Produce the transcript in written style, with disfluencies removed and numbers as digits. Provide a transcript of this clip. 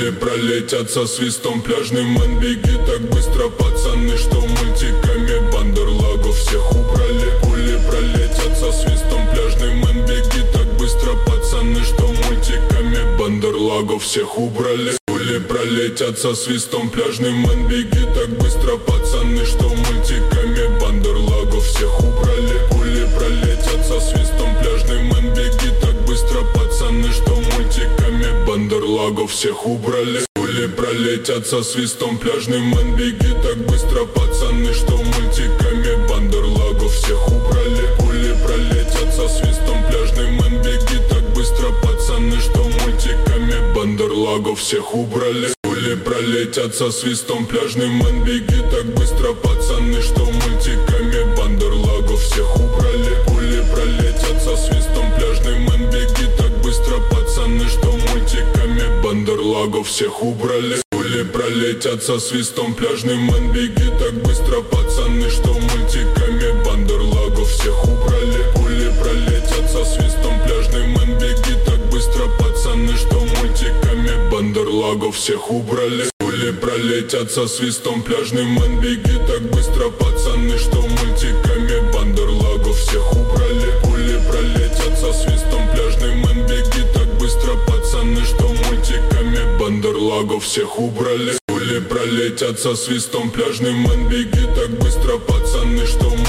Пули пролетят со свистом, пляжный мэн, беги так быстро, пацаны, что мультиками бандерлагов всех убрали. Пули пролетят со свистом, пляжный мэн, беги так быстро, пацаны, что мультиками бандерлагов всех убрали. Пули пролетят со свистом, пляжный мэн, беги так быстро, пацаны, что мультиками бандерлагов всех убрали. Пули пролетят со свистом, пляжный мэн, беги так быстро, пацаны, что мультиками бандерлагов всех убрали. Пули пролетят со свистом, пляжный мэн, беги так быстро, пацаны, что мультиками бандерлагов всех убрали. Пули пролетят со свистом, пляжный мэн, беги так быстро, пацаны, что мультиками бандерлагов всех убрали. Пули пролетят со свистом, пляжный мэн, беги так быстро, пацаны, что мультиками бандерлагов всех убрали. Пули пролетят со свистом, пляжный мэн, беги так быстро, пацаны, что мультиками бандерлагов всех убрали. Пули пролетят со свистом, пляжный мэн, беги так быстро, пацаны, что мультиками бандерлагов всех убрали. Пули пролетят со свистом, пляжный мэн, беги так быстро, пацаны, что мультиками бандерлагов всех убрали. Пули пролетят со свистом, пляжный мэн, беги так быстро, пацаны, что мультиками бандерлагов всех убрали. Пули пролетят со свистом, пляжный мэн, беги так быстро, пацаны, что мультиками бандерлагов всех убрали. Пули пролетят со свистом, пляжный мэн, беги так быстро, пацаны, что